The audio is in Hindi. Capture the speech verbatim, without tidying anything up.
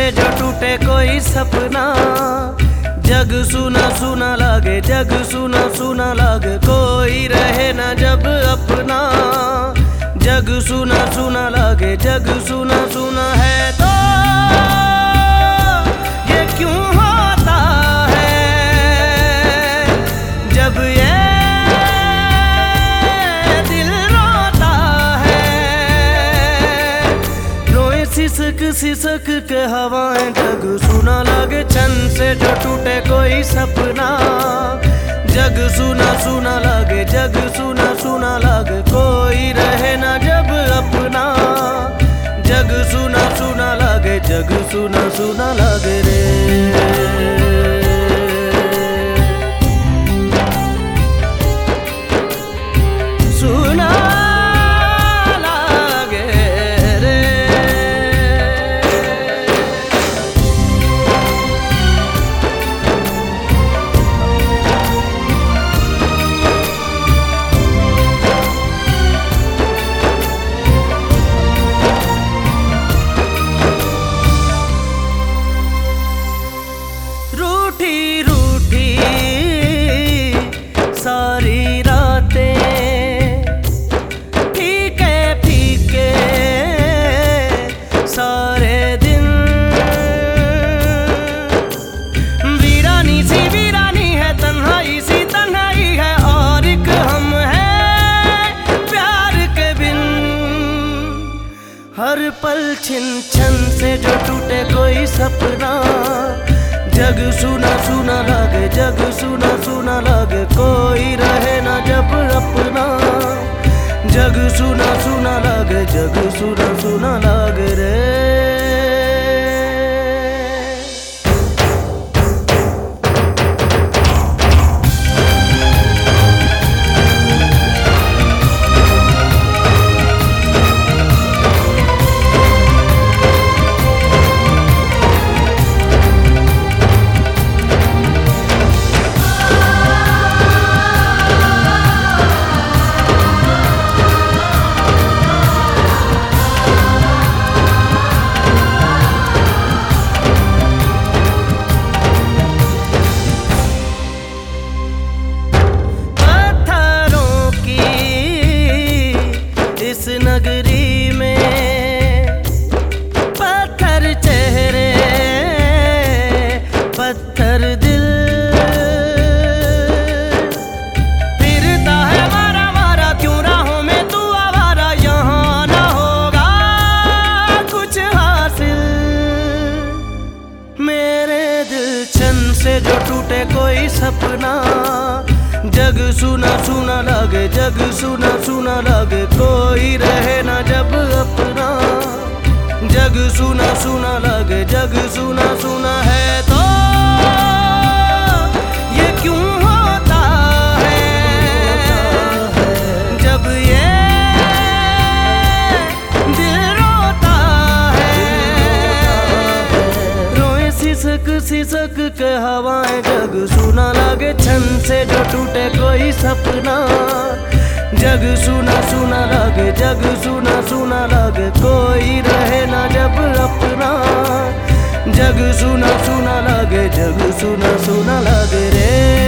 से जो टूटे कोई सपना। जग सुना सुना लागे, जग सुना सुना लागे, कोई रहे ना जब अपना। जग सुना सुना लागे, जग सुना सुना है तो ये क्यों होता है जब ये दिल रोता है। रोए सिसक सिसक के हवाएं, जग सुना लागे छन से जो टूटे कोई सपना। जग सुना सुना लागे, जग सुना सुना लागे, कोई रहे ना जब अपना। जग सुना सुना लागे, जग सुना सुना लागे रे। सुना लागे रे। रूठी रूठी सारी रातें, फीके फीके सारे दिन। वीरानी सी वीरानी है, तन्हाई सी तन्हाई है, और एक हम है प्यार के बिन। हर पल छिन छन से जो टूटे कोई सपना। जग सुना सुना लागे, जग सुना सुना लागे, कोई रहे ना जब अपना। जग सुना सुना लागे, जग सुना सुना लागे रे। इस नगरी में पत्थर चेहरे, पत्थर दिल। फिरता है मारा मारा, क्यों राहों में तू आवारा, यहाँ ना होगा कुछ हासिल। मेरे दिल छन से जो टूटे कोई सपना। जग सुना सुना लागे, जग सुना सुना लागे, कोई रहे ना जब अपना। जग सुना सुना लागे, जग सुना सुना है तो ये क्यों होता है जब ये दिल रोता है। रोए सिसक सिसक के हवाएं, जग सुना लागे छन से जो टूटे कोई सपना। जग सुना सुना लागे, जग सुना सुना लागे, कोई रहे ना जब अपना। जग सुना सुना लागे, जग सुना सुना लागे रे।